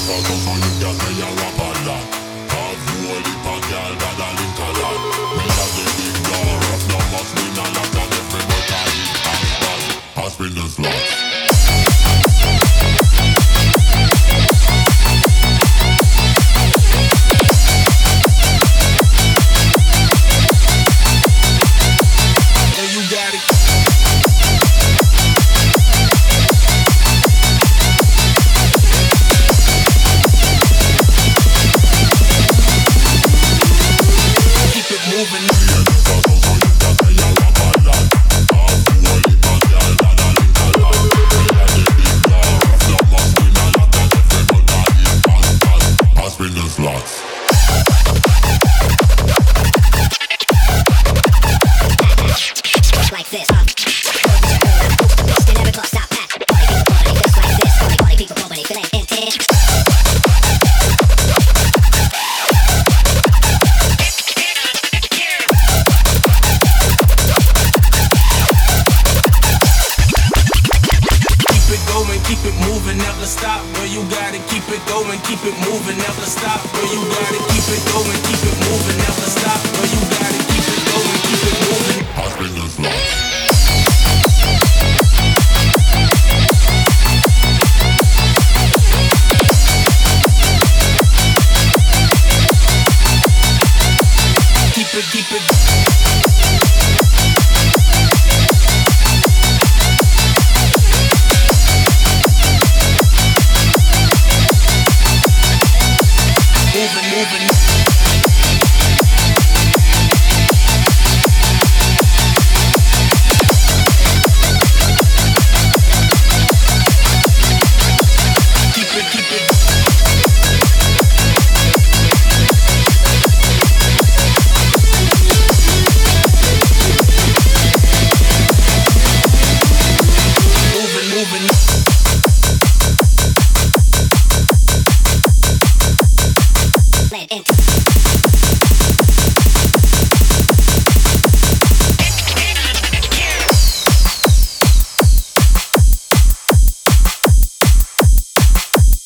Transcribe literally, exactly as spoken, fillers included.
Stop, girl, you gotta keep it going, keep it moving, never stop. Girl, you gotta keep it going, keep it moving, never stop. Girl, you gotta keep it going, keep it moving. Husband is lost.